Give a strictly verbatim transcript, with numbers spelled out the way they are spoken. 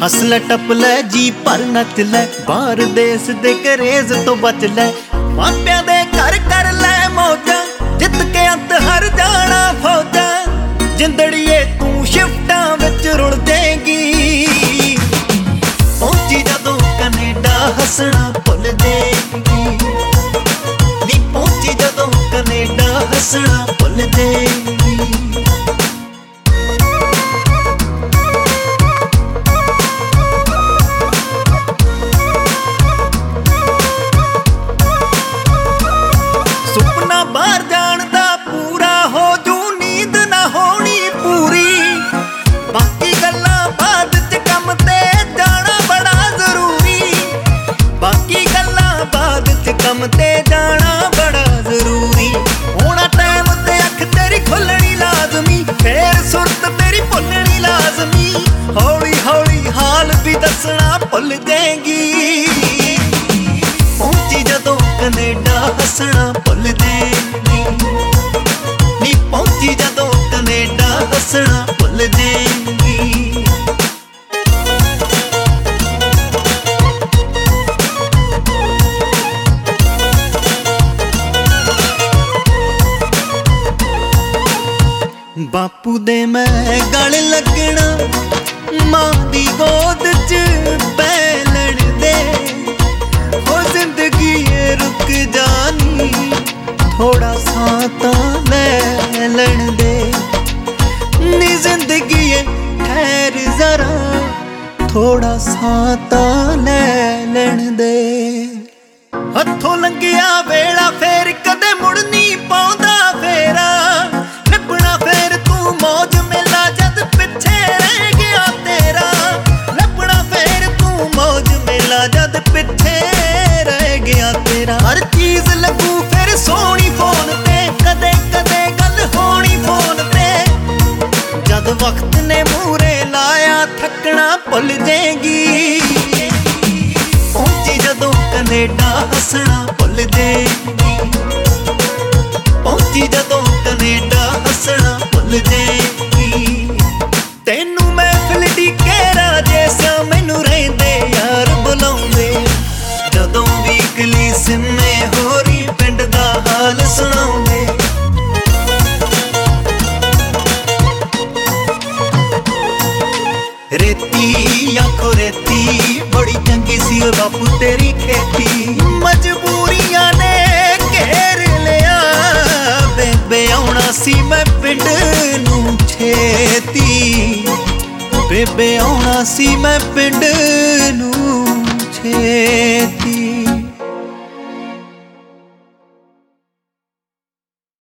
हस लै टप लै जी पर नच लै, बाहर देश दे करेज तो बच लै। मापियां दे घर कर लै मौजां, जित के अंत हर जाना फौजां। जिंदड़िए तू शिफ्टां विच रुल देगी, पहुंची जदों कनेडा हसना भुल देगी। नी पहुंची जदों कनेडा हसना भुल देगी। सुपना बाहर जान दा पूरा हो जू, नींद ना होनी पूरी। बाकी गल्लां बाद च कम ते जाना बड़ा जरूरी। बाकी गल्लां बाद च कम ते जाना बड़ा जरूरी। होना टाइम ते अख तेरी खुलनी लाजमी, फिर सुरत तेरी भुलनी लाजमी। हौली हौली हाल भी दसना भुल देगी, पहुंची जदों कनेडा हसना भुल देगी। नी पहुंची जदों कनेडा हसना भुल देगी। बापू दे मैं गल लगना, मां दी गोद च बैलन दे। हो जिंदगी ये रुक जानी, थोड़ा सा तां ले लैन दे। नी जिंदगी ये ठहर जरा, थोड़ा सा तां ले लैन दे। हथों लंघिया वेला फेर कदे मुड़ नहीं पाउंदा फेरा। लभना फेर तू मौज मेला जद पिछे रह गया तेरा। लभना फेर तू मौज मेला जद पिछे रह गया तेरा। हर चीज लगू फिर सोनी फोन ते, कदे कदे गल होनी फोन ते। जद वक्त ने मूरे लाया थकना भुल देगी, पहुंची जदों कनेडा हसना भुल देगी। पहुंची जदों कनेडा हसना भुल देगी। तेनू महफिल ढीके राजे सा, मैनू रहिंदे यार बुलाउंदे। जदों भी गली सिमे होरी पिंड दा हाल सुणाउंदे। रेती आखो रेती बड़ी चंगी सी ओ बापू तेरी खेती। मजबूरियां ने घेर लिया, बेबे आउणा सी मैं पिंड नू छेती। बेबे आउणा सी मैं पिंड नू छेती।